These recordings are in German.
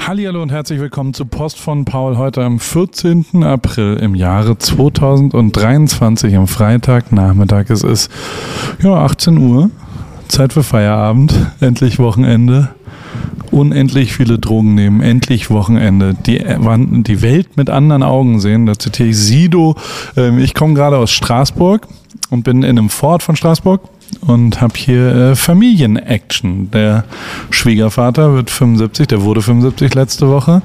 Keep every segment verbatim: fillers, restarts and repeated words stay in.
Hallihallo und herzlich willkommen zu Post von Paul heute am vierzehnten April im Jahre zweitausenddreiundzwanzig, am Freitagnachmittag. Es ist ja achtzehn Uhr, Zeit für Feierabend, endlich Wochenende, unendlich viele Drogen nehmen, endlich Wochenende, die, die Welt mit anderen Augen sehen, da zitiere ich Sido. Ich komme gerade aus Straßburg und bin in einem Fort von Straßburg und habe hier äh, Familienaction. Der Schwiegervater wird fünfundsiebzig, der wurde fünfundsiebzig letzte Woche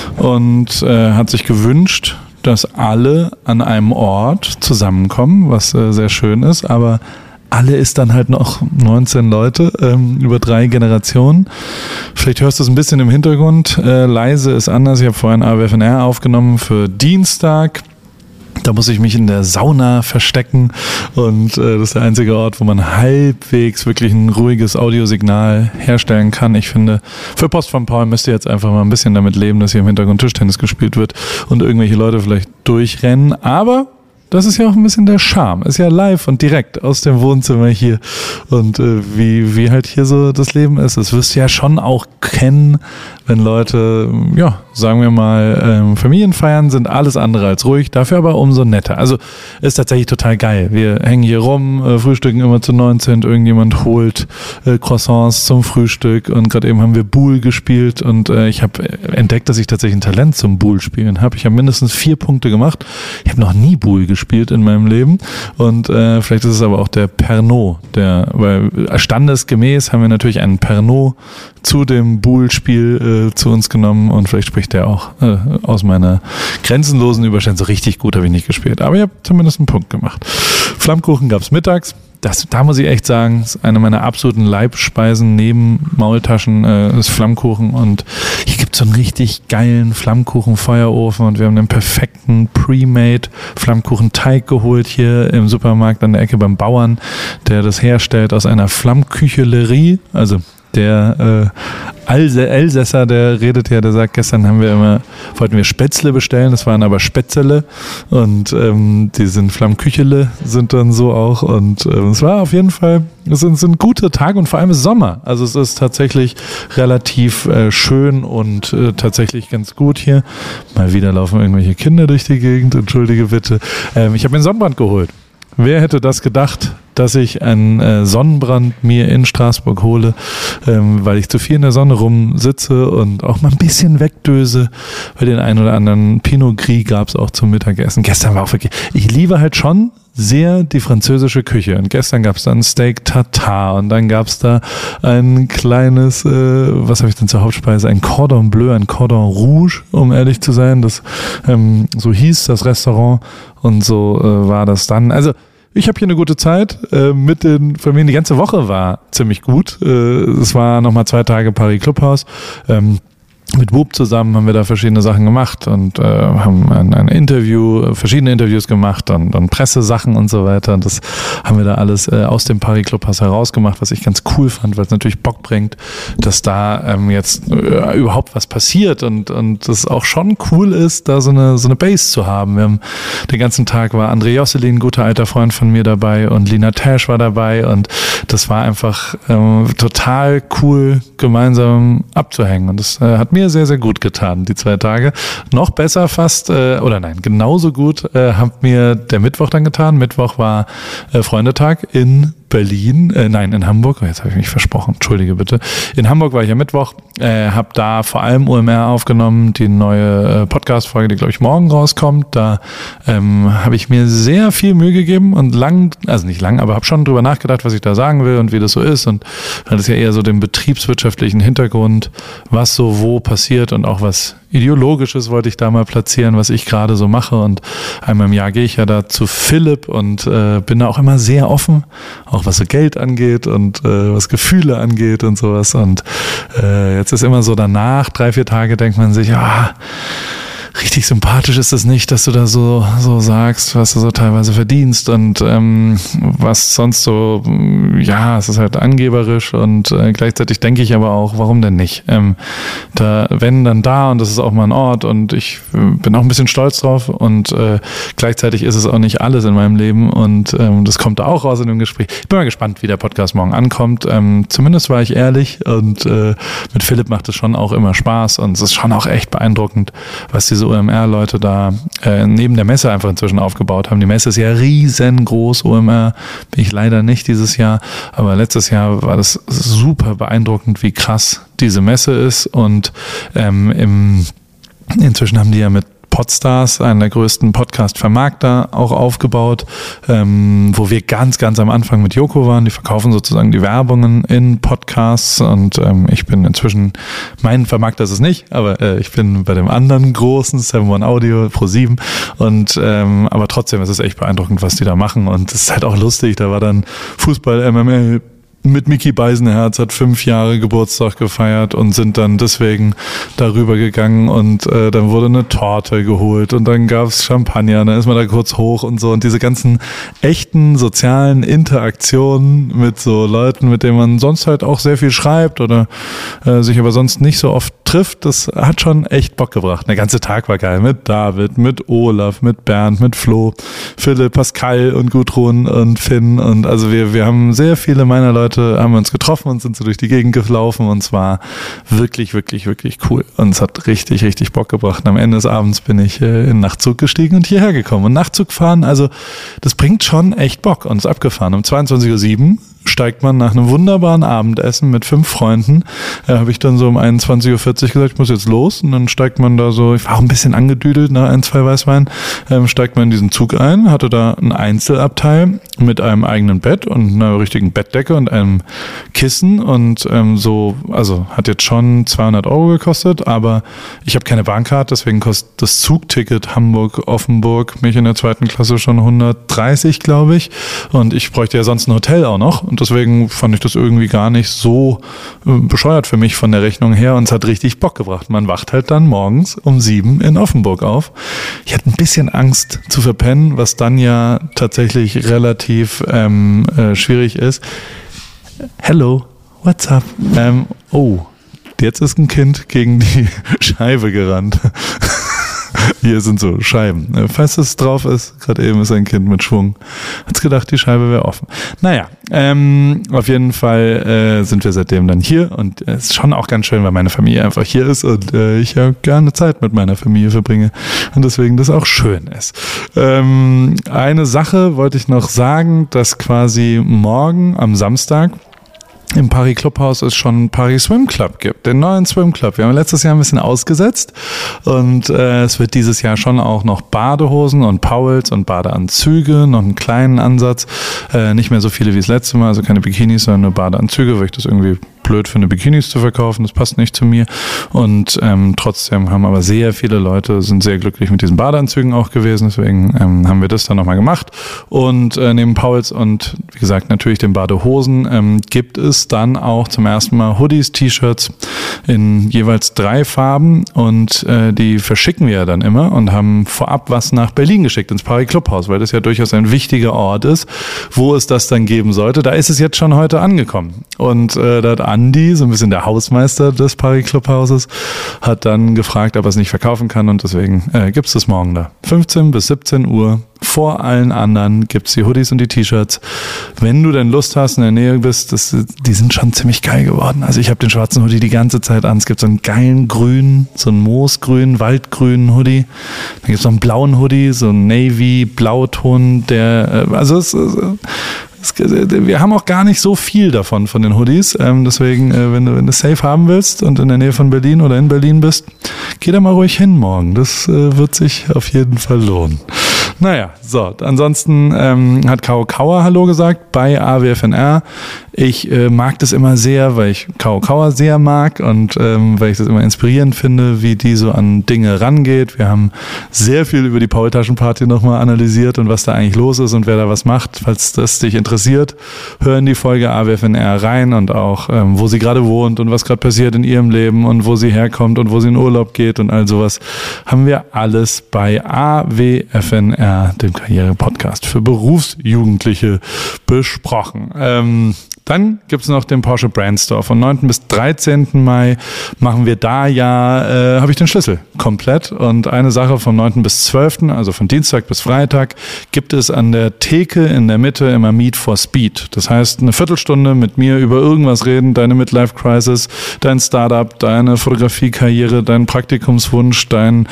und äh, hat sich gewünscht, dass alle an einem Ort zusammenkommen, was äh, sehr schön ist, aber alle ist dann halt noch neunzehn Leute, ähm, über drei Generationen. Vielleicht hörst du es ein bisschen im Hintergrund. Äh, leise ist anders. Ich habe vorhin A W F N R aufgenommen für Dienstag. Da muss ich mich in der Sauna verstecken und äh, das ist der einzige Ort, wo man halbwegs wirklich ein ruhiges Audiosignal herstellen kann. Ich finde, für Post von Paul müsst ihr jetzt einfach mal ein bisschen damit leben, dass hier im Hintergrund Tischtennis gespielt wird und irgendwelche Leute vielleicht durchrennen, aber das ist ja auch ein bisschen der Charme. Ist ja live und direkt aus dem Wohnzimmer hier. Und äh, wie, wie halt hier so das Leben ist. Das wirst du ja schon auch kennen, wenn Leute, ja, sagen wir mal, ähm, Familienfeiern sind alles andere als ruhig, dafür aber umso netter. Also ist tatsächlich total geil. Wir hängen hier rum, äh, frühstücken immer zu neunzehn, irgendjemand holt äh, Croissants zum Frühstück und gerade eben haben wir Boule gespielt und äh, ich habe entdeckt, dass ich tatsächlich ein Talent zum Boule spielen habe. Ich habe mindestens vier Punkte gemacht. Ich habe noch nie Boule gespielt in meinem Leben und äh, vielleicht ist es aber auch der Pernod, der, weil standesgemäß haben wir natürlich einen Pernod zu dem Boule-Spiel äh, zu uns genommen und vielleicht spricht der auch äh, aus meiner grenzenlosen Überstand. So richtig gut habe ich nicht gespielt, aber ich habe zumindest einen Punkt gemacht. Flammkuchen gab es mittags. Das, da muss ich echt sagen, ist eine meiner absoluten Leibspeisen neben Maultaschen äh, ist Flammkuchen und hier gibt es so einen richtig geilen Flammkuchen-Feuerofen und wir haben einen perfekten Pre-Made Flammkuchenteig geholt hier im Supermarkt an der Ecke beim Bauern, der das herstellt aus einer Flammküchelerie, also der äh, Elsässer, der redet ja, der sagt, gestern haben wir immer, wollten wir Spätzle bestellen, das waren aber Spätzle und ähm, die sind Flammküchele, sind dann so auch und ähm, es war auf jeden Fall, es sind, sind gute Tage und vor allem ist Sommer, also es ist tatsächlich relativ äh, schön und äh, tatsächlich ganz gut hier. Mal wieder laufen irgendwelche Kinder durch die Gegend, entschuldige bitte. Ähm, ich habe mir einen Sonnenbrand geholt. Wer hätte das gedacht, dass ich einen äh, Sonnenbrand mir in Straßburg hole, ähm, weil ich zu viel in der Sonne rumsitze und auch mal ein bisschen wegdöse. Bei den einen oder anderen Pinot Gris gab es auch zum Mittagessen. Gestern war auch wirklich, ich liebe halt schon sehr die französische Küche und gestern gab es dann Steak Tartare und dann gab es da ein kleines, äh, was habe ich denn zur Hauptspeise, ein Cordon Bleu, ein Cordon Rouge, um ehrlich zu sein, das ähm, so hieß das Restaurant und so äh, war das dann. Also ich habe hier eine gute Zeit äh, mit den Familien. Die ganze Woche war ziemlich gut. Äh, es war nochmal zwei Tage Paris Clubhaus. Ähm, Mit Bub zusammen haben wir da verschiedene Sachen gemacht und äh, haben ein, ein Interview, verschiedene Interviews gemacht und, und Pressesachen und so weiter. Und das haben wir da alles äh, aus dem Paris Clubhaus herausgemacht, was ich ganz cool fand, weil es natürlich Bock bringt, dass da ähm, jetzt äh, überhaupt was passiert und und das auch schon cool ist, da so eine so eine Base zu haben. Wir haben den ganzen Tag war André Josselin, ein guter alter Freund von mir dabei und Lina Tash war dabei und das war einfach ähm, total cool, gemeinsam abzuhängen und das äh, hat mir sehr, sehr gut getan, die zwei Tage. Noch besser fast, äh, oder nein, genauso gut äh, hat mir der Mittwoch dann getan. Mittwoch war äh, Freundetag in Berlin, äh, nein, in Hamburg, oh, jetzt habe ich mich versprochen, entschuldige bitte. In Hamburg war ich am Mittwoch, äh, habe da vor allem O M R aufgenommen, die neue äh, Podcast-Folge, die glaube ich morgen rauskommt. Da ähm, habe ich mir sehr viel Mühe gegeben und lang, also nicht lang, aber habe schon drüber nachgedacht, was ich da sagen will und wie das so ist und das ist ja eher so den betriebswirtschaftlichen Hintergrund, was so wo passiert und auch was Ideologisches wollte ich da mal platzieren, was ich gerade so mache und einmal im Jahr gehe ich ja da zu Philipp und äh, bin da auch immer sehr offen, auch was so Geld angeht und äh, was Gefühle angeht und sowas und äh, jetzt ist immer so danach, drei, vier Tage denkt man sich, ah, richtig sympathisch ist es nicht, dass du da so, so sagst, was du so teilweise verdienst und ähm, was sonst so, ja, es ist halt angeberisch und äh, gleichzeitig denke ich aber auch, warum denn nicht? Ähm, da, wenn, dann da und das ist auch mal ein Ort und ich äh, bin auch ein bisschen stolz drauf und äh, gleichzeitig ist es auch nicht alles in meinem Leben und ähm, das kommt da auch raus in dem Gespräch. Ich bin mal gespannt, wie der Podcast morgen ankommt. Ähm, zumindest war ich ehrlich und äh, mit Philipp macht es schon auch immer Spaß und es ist schon auch echt beeindruckend, was diese O M R-Leute da äh, neben der Messe einfach inzwischen aufgebaut haben. Die Messe ist ja riesengroß, O M R bin ich leider nicht dieses Jahr, aber letztes Jahr war das super beeindruckend, wie krass diese Messe ist und ähm, im, inzwischen haben die ja mit Podstars, einen der größten Podcast-Vermarkter, auch aufgebaut, ähm, wo wir ganz, ganz am Anfang mit Joko waren. Die verkaufen sozusagen die Werbungen in Podcasts und ähm, ich bin inzwischen, mein Vermarkter ist es nicht, aber äh, ich bin bei dem anderen großen Seven One Audio Pro sieben und ähm, aber trotzdem ist es echt beeindruckend, was die da machen und es ist halt auch lustig. Da war dann Fußball, M M A mit Micky Beisenherz, hat fünf Jahre Geburtstag gefeiert und sind dann deswegen darüber gegangen und äh, dann wurde eine Torte geholt und dann gab's Champagner, dann ist man da kurz hoch und so und diese ganzen echten sozialen Interaktionen mit so Leuten, mit denen man sonst halt auch sehr viel schreibt oder äh, sich aber sonst nicht so oft trifft, das hat schon echt Bock gebracht. Der ganze Tag war geil mit David, mit Olaf, mit Bernd, mit Flo, Philipp, Pascal und Gudrun und Finn und also wir, wir haben sehr viele meiner Leute haben wir uns getroffen und sind so durch die Gegend gelaufen und es war wirklich, wirklich, wirklich cool und es hat richtig, richtig Bock gebracht. Und am Ende des Abends bin ich äh, in den Nachtzug gestiegen und hierher gekommen und Nachtzug fahren, also das bringt schon echt Bock und ist abgefahren. Um zweiundzwanzig Uhr sieben steigt man nach einem wunderbaren Abendessen mit fünf Freunden, äh, habe ich dann so um einundzwanzig Uhr vierzig gesagt, ich muss jetzt los und dann steigt man da so, ich war auch ein bisschen angedüdelt nach ein, zwei Weißwein, ähm, steigt man in diesen Zug ein, hatte da ein Einzelabteil mit einem eigenen Bett und einer richtigen Bettdecke und einem Kissen und ähm, so, also hat jetzt schon zweihundert Euro gekostet, aber ich habe keine Bahncard, deswegen kostet das Zugticket Hamburg-Offenburg mich in der zweiten Klasse schon hundertdreißig, glaube ich, und ich bräuchte ja sonst ein Hotel auch noch. Und deswegen fand ich das irgendwie gar nicht so äh, bescheuert für mich von der Rechnung her und es hat richtig Bock gebracht. Man wacht halt dann morgens um sieben in Offenburg auf. Ich hatte ein bisschen Angst zu verpennen, was dann ja tatsächlich relativ ähm, äh, schwierig ist. Hello, what's up? Ähm, oh, jetzt ist ein Kind gegen die Scheibe gerannt. Hier sind so Scheiben. Falls es drauf ist, gerade eben ist ein Kind mit Schwung. Hat's gedacht, die Scheibe wäre offen. Naja, ähm, auf jeden Fall äh, sind wir seitdem dann hier und es äh, ist schon auch ganz schön, weil meine Familie einfach hier ist und äh, ich ja gerne Zeit mit meiner Familie verbringe und deswegen das auch schön ist. Ähm, eine Sache wollte ich noch sagen, dass quasi morgen am Samstag im Paris Clubhaus es schon Paris Swim Club gibt, den neuen Swim Club. Wir haben letztes Jahr ein bisschen ausgesetzt und äh, es wird dieses Jahr schon auch noch Badehosen und Powels und Badeanzüge, noch einen kleinen Ansatz, äh, nicht mehr so viele wie das letzte Mal, also keine Bikinis, sondern nur Badeanzüge, weil ich das irgendwie blöd finde, Bikinis zu verkaufen, das passt nicht zu mir und ähm, trotzdem haben aber sehr viele Leute, sind sehr glücklich mit diesen Badeanzügen auch gewesen, deswegen ähm, haben wir das dann nochmal gemacht und äh, neben Pauls und wie gesagt natürlich den Badehosen ähm, gibt es dann auch zum ersten Mal Hoodies, T-Shirts in jeweils drei Farben und äh, die verschicken wir ja dann immer und haben vorab was nach Berlin geschickt, ins Paris Clubhaus, weil das ja durchaus ein wichtiger Ort ist, wo es das dann geben sollte. Da ist es jetzt schon heute angekommen und äh, da hat Andi, so ein bisschen der Hausmeister des Paris Clubhauses, hat dann gefragt, ob er es nicht verkaufen kann und deswegen äh, gibt es das morgen da. fünfzehn bis siebzehn Uhr. Vor allen anderen gibt es die Hoodies und die T-Shirts. Wenn du denn Lust hast, in der Nähe bist, das, die sind schon ziemlich geil geworden. Also ich habe den schwarzen Hoodie die ganze Zeit an. Es gibt so einen geilen grünen, so einen moosgrünen, waldgrünen Hoodie. Dann gibt es noch einen blauen Hoodie, so einen Navy-Blauton, der, also es ist, wir haben auch gar nicht so viel davon, von den Hoodies. Ähm, deswegen, äh, wenn du, wenn du safe haben willst und in der Nähe von Berlin oder in Berlin bist, geh da mal ruhig hin morgen. Das äh, wird sich auf jeden Fall lohnen. Naja, so, ansonsten ähm, hat Caro Kauer Hallo gesagt bei A W F N R. Ich äh, mag das immer sehr, weil ich Caro Kauer sehr mag und ähm, weil ich das immer inspirierend finde, wie die so an Dinge rangeht. Wir haben sehr viel über die Paul-Taschen-Party nochmal analysiert und was da eigentlich los ist und wer da was macht. Falls das dich interessiert, hör in die Folge A W F N R rein und auch, ähm, wo sie gerade wohnt und was gerade passiert in ihrem Leben und wo sie herkommt und wo sie in Urlaub geht und all sowas. Haben wir alles bei A W F N R, dem Karriere-Podcast für Berufsjugendliche, besprochen. Ähm, Dann gibt's noch den Porsche Brand Store. Von neunten bis dreizehnten Mai machen wir da ja, äh, habe ich den Schlüssel komplett. Und eine Sache vom neunten bis zwölften, also von Dienstag bis Freitag, gibt es an der Theke in der Mitte immer Meet for Speed. Das heißt, eine Viertelstunde mit mir über irgendwas reden, deine Midlife-Crisis, dein Startup, deine Fotografiekarriere, dein Praktikumswunsch, dein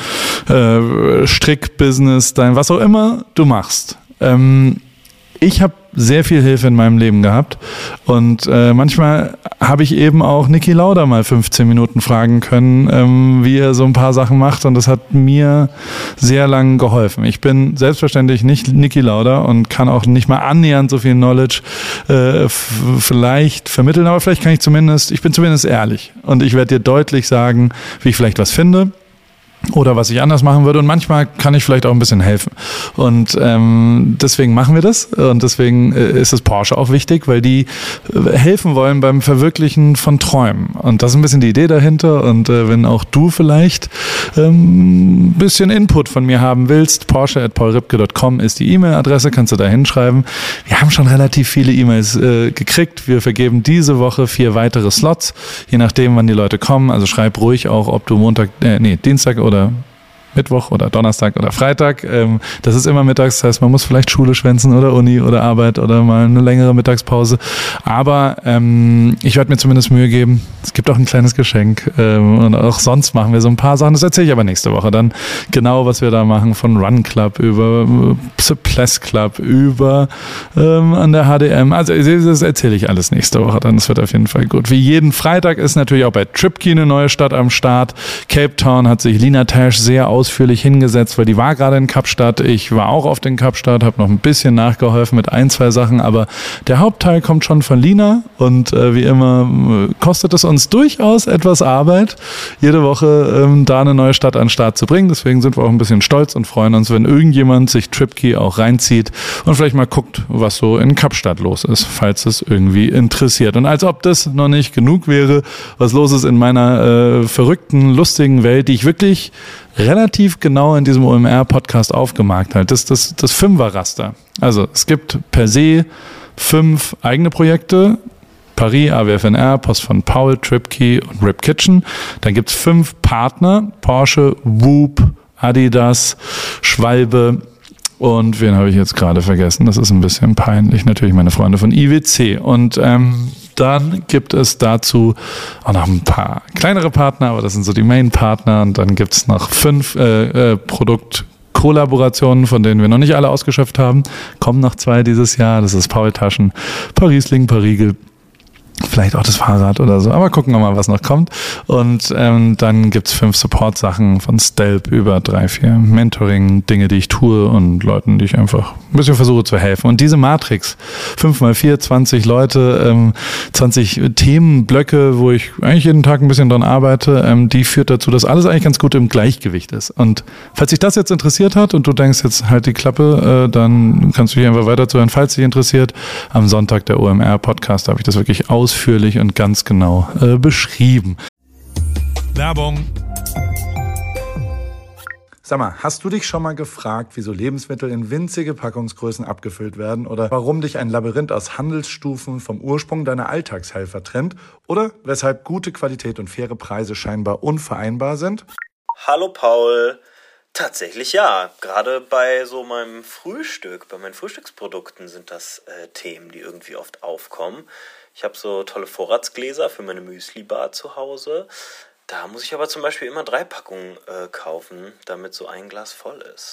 äh, Strickbusiness, dein was auch immer du machst. Ähm, ich habe sehr viel Hilfe in meinem Leben gehabt und äh, manchmal habe ich eben auch Niki Lauda mal fünfzehn Minuten fragen können, ähm, wie er so ein paar Sachen macht und das hat mir sehr lang geholfen. Ich bin selbstverständlich nicht Niki Lauda und kann auch nicht mal annähernd so viel Knowledge äh, f- vielleicht vermitteln, aber vielleicht kann ich zumindest, ich bin zumindest ehrlich und ich werde dir deutlich sagen, wie ich vielleicht was finde oder was ich anders machen würde und manchmal kann ich vielleicht auch ein bisschen helfen und ähm, deswegen machen wir das und deswegen äh, ist es Porsche auch wichtig, weil die äh, helfen wollen beim Verwirklichen von Träumen und das ist ein bisschen die Idee dahinter und äh, wenn auch du vielleicht ähm, ein bisschen Input von mir haben willst, porsche at paul ripke dot com ist die E-Mail-Adresse, kannst du da hinschreiben. Wir haben schon relativ viele E-Mails äh, gekriegt, wir vergeben diese Woche vier weitere Slots, je nachdem wann die Leute kommen, also schreib ruhig auch, ob du Montag, äh, nee, Dienstag oder oder Mittwoch oder Donnerstag oder Freitag. Das ist immer mittags, das heißt, man muss vielleicht Schule schwänzen oder Uni oder Arbeit oder mal eine längere Mittagspause. Aber ähm, ich werde mir zumindest Mühe geben. Es gibt auch ein kleines Geschenk ähm, und auch sonst machen wir so ein paar Sachen. Das erzähle ich aber nächste Woche dann genau, was wir da machen, von Run Club über Suppress Club über ähm, an der H D M. Also das erzähle ich alles nächste Woche dann. Das wird auf jeden Fall gut. Wie jeden Freitag ist natürlich auch bei Tripkey eine neue Stadt am Start. Cape Town hat sich Lina Tash sehr ausführlich hingesetzt, weil die war gerade in Kapstadt. Ich war auch auf den Kapstadt, habe noch ein bisschen nachgeholfen mit ein, zwei Sachen, aber der Hauptteil kommt schon von Lina und äh, wie immer äh, kostet es uns durchaus etwas Arbeit, jede Woche ähm, da eine neue Stadt an den Start zu bringen. Deswegen sind wir auch ein bisschen stolz und freuen uns, wenn irgendjemand sich Tripkey auch reinzieht und vielleicht mal guckt, was so in Kapstadt los ist, falls es irgendwie interessiert. Und als ob das noch nicht genug wäre, was los ist in meiner äh, verrückten, lustigen Welt, die ich wirklich relativ genau in diesem O M R-Podcast aufgemarkt halt. Das ist das, das Fünfer-Raster. Also es gibt per se fünf eigene Projekte. Paris, A W F N R, Post von Paul, Tripkey und Rip Kitchen. Dann gibt es fünf Partner. Porsche, Whoop, Adidas, Schwalbe. Und wen habe ich jetzt gerade vergessen? Das ist ein bisschen peinlich. Natürlich meine Freunde von I W C. Und ähm, dann gibt es dazu auch noch ein paar kleinere Partner, aber das sind so die Main-Partner. Und dann gibt es noch fünf äh, äh, Produktkollaborationen, von denen wir noch nicht alle ausgeschöpft haben. Kommen noch zwei dieses Jahr. Das ist Paul Taschen, Parisling, Parigel. Vielleicht auch das Fahrrad oder so, aber gucken wir mal, was noch kommt. Und ähm, dann gibt's fünf Support-Sachen von Stelp über drei, vier Mentoring, Dinge, die ich tue und Leuten, die ich einfach ein bisschen versuche zu helfen. Und diese Matrix, fünf mal vier, zwanzig Leute, ähm, zwanzig Themenblöcke, wo ich eigentlich jeden Tag ein bisschen dran arbeite, ähm, die führt dazu, dass alles eigentlich ganz gut im Gleichgewicht ist. Und falls dich das jetzt interessiert hat und du denkst jetzt halt die Klappe, äh, dann kannst du hier einfach weiter zuhören. Falls dich interessiert, am Sonntag der O M R-Podcast habe ich das wirklich aus ausführlich und ganz genau äh, beschrieben. Werbung. Sag mal, hast du dich schon mal gefragt, wieso Lebensmittel in winzige Packungsgrößen abgefüllt werden oder warum dich ein Labyrinth aus Handelsstufen vom Ursprung deiner Alltagshelfer trennt oder weshalb gute Qualität und faire Preise scheinbar unvereinbar sind? Hallo Paul. Tatsächlich ja. Gerade bei so meinem Frühstück, bei meinen Frühstücksprodukten sind das äh, Themen, die irgendwie oft aufkommen. Ich habe so tolle Vorratsgläser für meine Müsli-Bar zu Hause. Da muss ich aber zum Beispiel immer drei Packungen äh, kaufen, damit so ein Glas voll ist.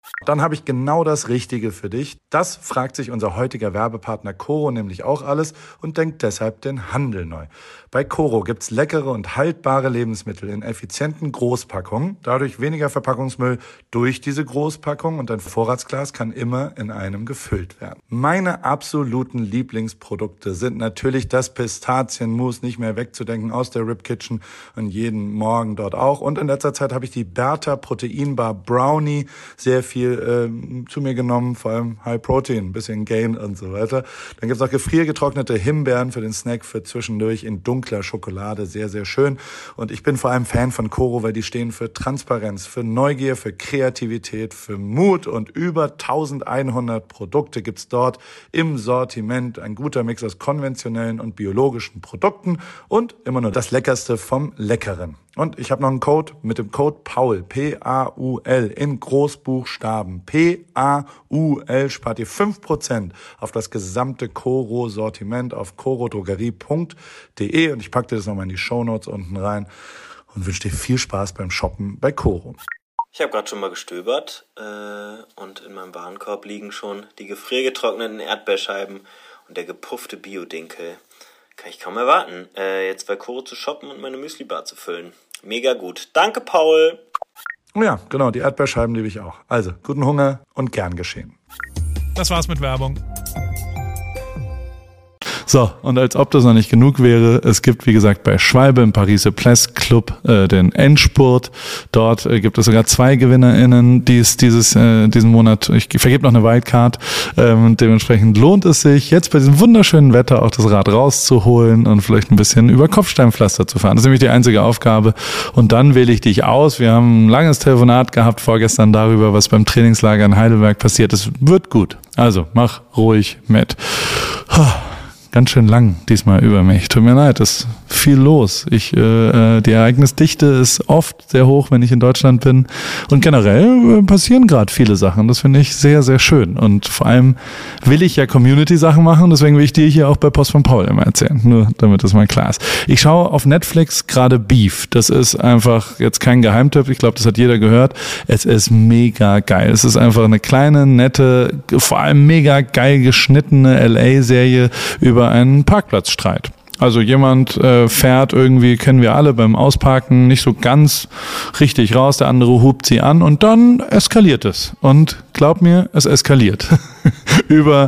Dann habe ich genau das Richtige für dich. Das fragt sich unser heutiger Werbepartner Coro nämlich auch alles und denkt deshalb den Handel neu. Bei Coro gibt's leckere und haltbare Lebensmittel in effizienten Großpackungen, dadurch weniger Verpackungsmüll durch diese Großpackung und dein Vorratsglas kann immer in einem gefüllt werden. Meine absoluten Lieblingsprodukte sind natürlich das Pistazienmus, nicht mehr wegzudenken aus der Rib Kitchen und jeden Morgen dort auch. Und in letzter Zeit habe ich die Bertha Proteinbar Brownie sehr viel äh, zu mir genommen, vor allem High Protein, ein bisschen Gain und so weiter. Dann gibt's auch gefriergetrocknete Himbeeren für den Snack für zwischendurch in dunkler Schokolade, sehr, sehr schön. Und ich bin vor allem Fan von Coro, weil die stehen für Transparenz, für Neugier, für Kreativität, für Mut und über eintausendeinhundert Produkte gibt's dort im Sortiment. Ein guter Mix aus konventionellen und biologischen Produkten und immer nur das Leckerste vom Leckeren. Und ich habe noch einen Code mit dem Code Paul, P A U L, in Großbuchstaben. P A U L spart ihr fünf Prozent auf das gesamte Coro-Sortiment auf coro drogerie punkt de und ich packe dir das nochmal in die Shownotes unten rein und wünsche dir viel Spaß beim Shoppen bei Coro. Ich habe gerade schon mal gestöbert äh, und in meinem Warenkorb liegen schon die gefriergetrockneten Erdbeerscheiben und der gepuffte Bio-Dinkel. Kann ich kaum erwarten, äh, jetzt bei Coro zu shoppen und meine Müsli-Bar zu füllen. Mega gut. Danke, Paul. Oh ja, genau, die Erdbeerscheiben liebe ich auch. Also, guten Hunger und gern geschehen. Das war's mit Werbung. So, und als ob das noch nicht genug wäre, es gibt, wie gesagt, bei Schwalbe im Paris Place Club äh, den Endspurt. Dort äh, gibt es sogar zwei GewinnerInnen, die es dieses, äh, diesen Monat, ich vergebe noch eine Wildcard, ähm, dementsprechend lohnt es sich, jetzt bei diesem wunderschönen Wetter auch das Rad rauszuholen und vielleicht ein bisschen über Kopfsteinpflaster zu fahren. Das ist nämlich die einzige Aufgabe. Und dann wähle ich dich aus. Wir haben ein langes Telefonat gehabt vorgestern darüber, was beim Trainingslager in Heidelberg passiert ist. Wird gut. Also, mach ruhig mit. Ganz schön lang diesmal über mich. Tut mir leid, ist viel los. Ich, äh, die Ereignisdichte ist oft sehr hoch, wenn ich in Deutschland bin. Und generell äh, passieren gerade viele Sachen. Das finde ich sehr, sehr schön. Und vor allem will ich ja Community-Sachen machen. Deswegen will ich dir hier auch bei Post von Paul immer erzählen. Nur damit das mal klar ist. Ich schaue auf Netflix gerade Beef. Das ist einfach jetzt kein Geheimtipp. Ich glaube, das hat jeder gehört. Es ist mega geil. Es ist einfach eine kleine, nette, vor allem mega geil geschnittene L A-Serie über einen Parkplatzstreit. Also jemand äh, fährt irgendwie, kennen wir alle, beim Ausparken nicht so ganz richtig raus, der andere hupt sie an und dann eskaliert es. Und glaub mir, es eskaliert. Über,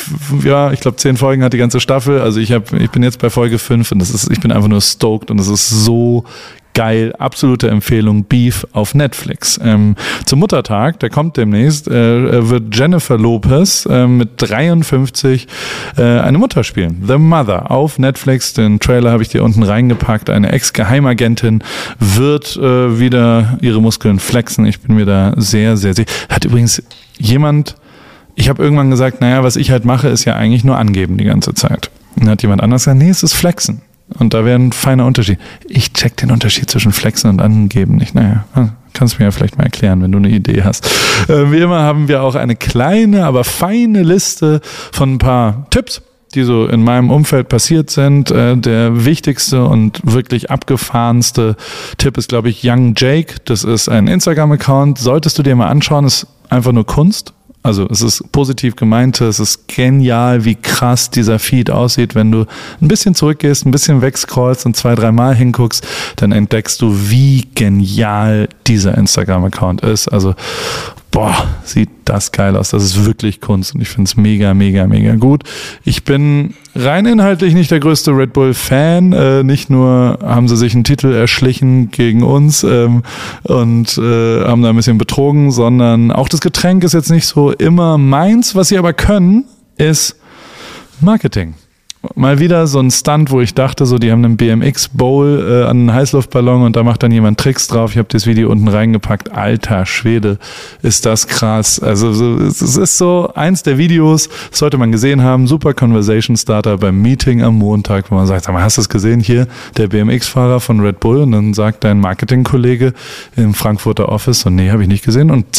ja, ich glaube, zehn Folgen hat die ganze Staffel. Also ich habe, ich bin jetzt bei Folge fünf und das ist, ich bin einfach nur stoked und es ist so geil, absolute Empfehlung, Beef auf Netflix. Ähm, zum Muttertag, der kommt demnächst, äh, wird Jennifer Lopez äh, mit dreiundfünfzig äh, eine Mutter spielen. The Mother auf Netflix, den Trailer habe ich dir unten reingepackt. Eine Ex-Geheimagentin wird äh, wieder ihre Muskeln flexen. Ich bin mir da sehr, sehr sicher. Hat übrigens jemand, ich habe irgendwann gesagt, naja, was ich halt mache, ist ja eigentlich nur angeben die ganze Zeit. Und dann hat jemand anders gesagt, nee, es ist flexen. Und da wäre ein feiner Unterschied. Ich check den Unterschied zwischen Flexen und Angeben nicht. Naja, kannst du mir ja vielleicht mal erklären, wenn du eine Idee hast. Äh, wie immer haben wir auch eine kleine, aber feine Liste von ein paar Tipps, die so in meinem Umfeld passiert sind. Äh, der wichtigste und wirklich abgefahrenste Tipp ist, glaube ich, Young Jake. Das ist ein Instagram-Account. Solltest du dir mal anschauen, ist einfach nur Kunst. Also es ist positiv gemeint, es ist genial, wie krass dieser Feed aussieht. Wenn du ein bisschen zurückgehst, ein bisschen wegscrollst und zwei, dreimal hinguckst, dann entdeckst du, wie genial dieser Instagram-Account ist. Also, boah, sieht das geil aus. Das ist wirklich Kunst und ich finde es mega, mega, mega gut. Ich bin rein inhaltlich nicht der größte Red Bull-Fan. Äh, nicht nur haben sie sich einen Titel erschlichen gegen uns ähm, und äh, haben da ein bisschen betrogen, sondern auch das Getränk ist jetzt nicht so immer meins. Was sie aber können, ist Marketing. Mal wieder so ein Stunt, wo ich dachte, so die haben einen B M X-Bowl äh, an einen Heißluftballon und da macht dann jemand Tricks drauf. Ich habe das Video unten reingepackt. Alter Schwede, ist das krass. Also so, es ist so eins der Videos, das sollte man gesehen haben. Super Conversation Starter beim Meeting am Montag, wo man sagt, sag mal, hast du es gesehen hier? Der B M X-Fahrer von Red Bull. Und dann sagt dein Marketingkollege im Frankfurter Office, so nee, habe ich nicht gesehen. Und zack,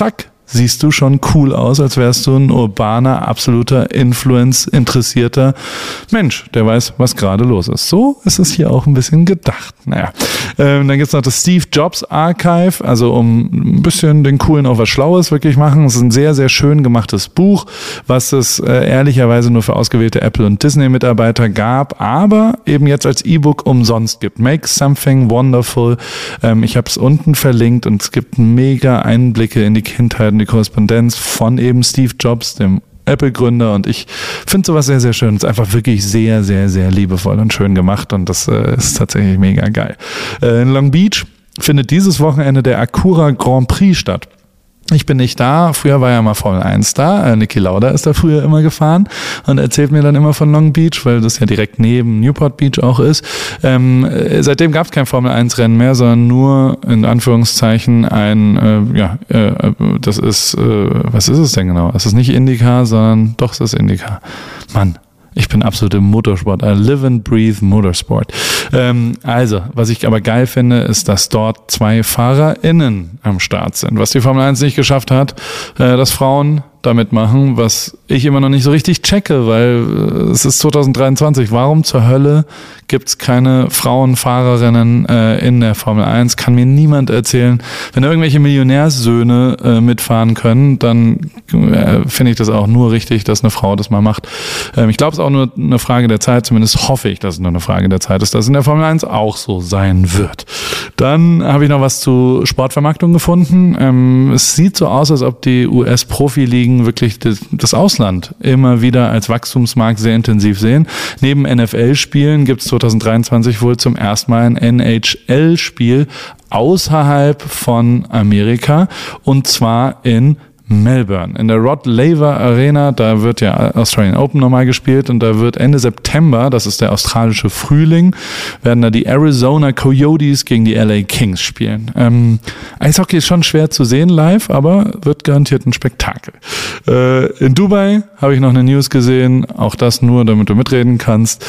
siehst du schon cool aus, als wärst du ein urbaner, absoluter Influence-interessierter Mensch, der weiß, was gerade los ist. So ist es hier auch ein bisschen gedacht. Naja, ähm, dann gibt's noch das Steve Jobs Archive, also um ein bisschen den Coolen auch was Schlaues wirklich machen. Es ist ein sehr, sehr schön gemachtes Buch, was es äh, ehrlicherweise nur für ausgewählte Apple- und Disney-Mitarbeiter gab, aber eben jetzt als E-Book umsonst gibt. Make Something Wonderful. Ähm, ich habe es unten verlinkt und es gibt mega Einblicke in die Kindheit, die Korrespondenz von eben Steve Jobs, dem Apple-Gründer, und ich finde sowas sehr, sehr schön. Es ist einfach wirklich sehr, sehr, sehr liebevoll und schön gemacht und das äh, ist tatsächlich mega geil. Äh, in Long Beach findet dieses Wochenende der Acura Grand Prix statt. Ich bin nicht da, früher war ja mal Formel eins da, Niki Lauda ist da früher immer gefahren und erzählt mir dann immer von Long Beach, weil das ja direkt neben Newport Beach auch ist. Ähm, seitdem gab es kein Formel eins Rennen mehr, sondern nur in Anführungszeichen ein, äh, ja, äh, das ist, äh, was ist es denn genau? Es ist nicht IndyCar, sondern doch, es ist IndyCar. Mann. Ich bin absolut im Motorsport. I live and breathe Motorsport. Ähm, also, was ich aber geil finde, ist, dass dort zwei FahrerInnen am Start sind. Was die Formel eins nicht geschafft hat, äh, dass Frauen da mitmachen, was ich immer noch nicht so richtig checke, weil äh, es ist zwanzig dreiundzwanzig. Warum zur Hölle gibt's keine Frauenfahrerinnen äh, in der Formel eins? Kann mir niemand erzählen. Wenn da irgendwelche Millionärssöhne äh, mitfahren können, dann äh, finde ich das auch nur richtig, dass eine Frau das mal macht. Ähm, ich glaube, es ist auch nur eine Frage der Zeit, zumindest hoffe ich, dass es nur eine Frage der Zeit ist, dass es in der Formel eins auch so sein wird. Dann habe ich noch was zu Sportvermarktung gefunden. Ähm, es sieht so aus, als ob die U S-Profiligen wirklich das Ausland immer wieder als Wachstumsmarkt sehr intensiv sehen. Neben N F L-Spielen gibt es zwanzig dreiundzwanzig wohl zum ersten Mal ein N H L-Spiel außerhalb von Amerika, und zwar in Melbourne. In der Rod Laver Arena, da wird ja Australian Open nochmal gespielt, und da wird Ende September, das ist der australische Frühling, werden da die Arizona Coyotes gegen die L A Kings spielen. Ähm, Eishockey ist schon schwer zu sehen live, aber wird garantiert ein Spektakel. Äh, in Dubai habe ich noch eine News gesehen, auch das nur, damit du mitreden kannst.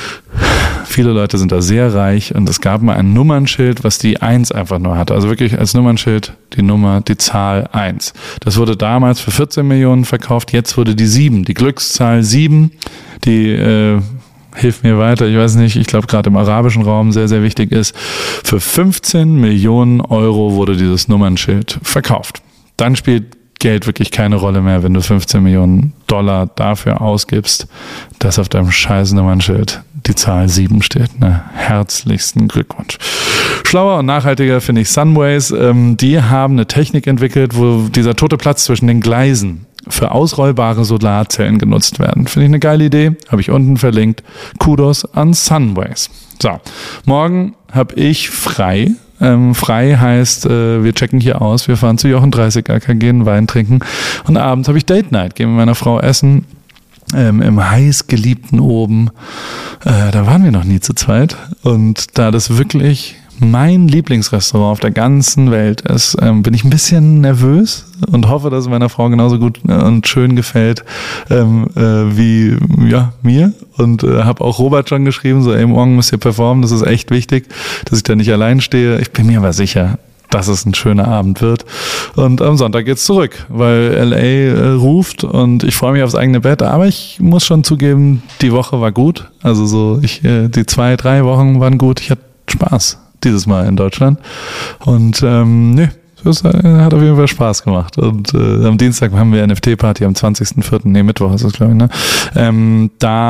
Viele Leute sind da sehr reich, und es gab mal ein Nummernschild, was die eins einfach nur hatte. Also wirklich als Nummernschild die Nummer, die Zahl eins. Das wurde damals für vierzehn Millionen verkauft, jetzt wurde die sieben, die Glückszahl sieben, die äh, hilft mir weiter, ich weiß nicht, ich glaube gerade im arabischen Raum sehr, sehr wichtig ist. Für fünfzehn Millionen Euro wurde dieses Nummernschild verkauft. Dann spielt Geld wirklich keine Rolle mehr, wenn du fünfzehn Millionen Dollar dafür ausgibst, dass auf deinem scheiß Nummernschild die Zahl sieben steht. Ne? Herzlichsten Glückwunsch. Schlauer und nachhaltiger finde ich Sunways. Ähm, die haben eine Technik entwickelt, wo dieser tote Platz zwischen den Gleisen für ausrollbare Solarzellen genutzt werden. Finde ich eine geile Idee, habe ich unten verlinkt. Kudos an Sunways. So, morgen habe ich frei. Ähm, frei heißt, äh, wir checken hier aus, wir fahren zu Jochen dreißig Acker, gehen Wein trinken, und abends habe ich Date Night, gehen mit meiner Frau essen, ähm, im heißgeliebten Oben. Äh, da waren wir noch nie zu zweit, und da das wirklich mein Lieblingsrestaurant auf der ganzen Welt ist, ähm, bin ich ein bisschen nervös und hoffe, dass es meiner Frau genauso gut und schön gefällt ähm, äh, wie ja mir. Und äh, habe auch Robert schon geschrieben, so ey, morgen müsst ihr performen, das ist echt wichtig, dass ich da nicht allein stehe. Ich bin mir aber sicher, dass es ein schöner Abend wird. Und am Sonntag geht's zurück, weil L A äh, ruft, und ich freue mich aufs eigene Bett. Aber ich muss schon zugeben, die Woche war gut. Also so, ich äh, die zwei, drei Wochen waren gut. Ich hatte Spaß dieses Mal in Deutschland. Und ähm, nee, das hat auf jeden Fall Spaß gemacht. Und äh, am Dienstag haben wir N F T-Party, am zwanzigsten vierten Nee, Mittwoch ist das, glaube ich, ne? Ähm,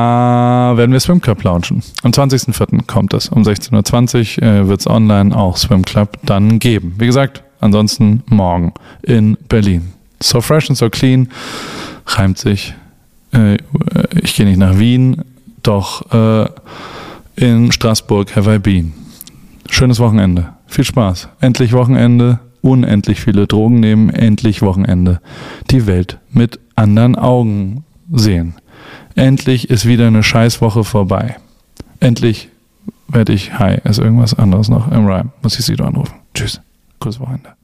da werden wir Swim Club launchen. Am zwanzigsten vierten kommt es. Um sechzehn Uhr zwanzig äh, wird es online auch Swim Club dann geben. Wie gesagt, ansonsten morgen in Berlin. So fresh and so clean, reimt sich. Äh, ich gehe nicht nach Wien, doch äh, in Straßburg have I been. Schönes Wochenende. Viel Spaß. Endlich Wochenende. Unendlich viele Drogen nehmen. Endlich Wochenende. Die Welt mit anderen Augen sehen. Endlich ist wieder eine Scheißwoche vorbei. Endlich werde ich high. Ist irgendwas anderes noch im Rhyme. Muss ich Sie da anrufen. Tschüss. Gutes Wochenende.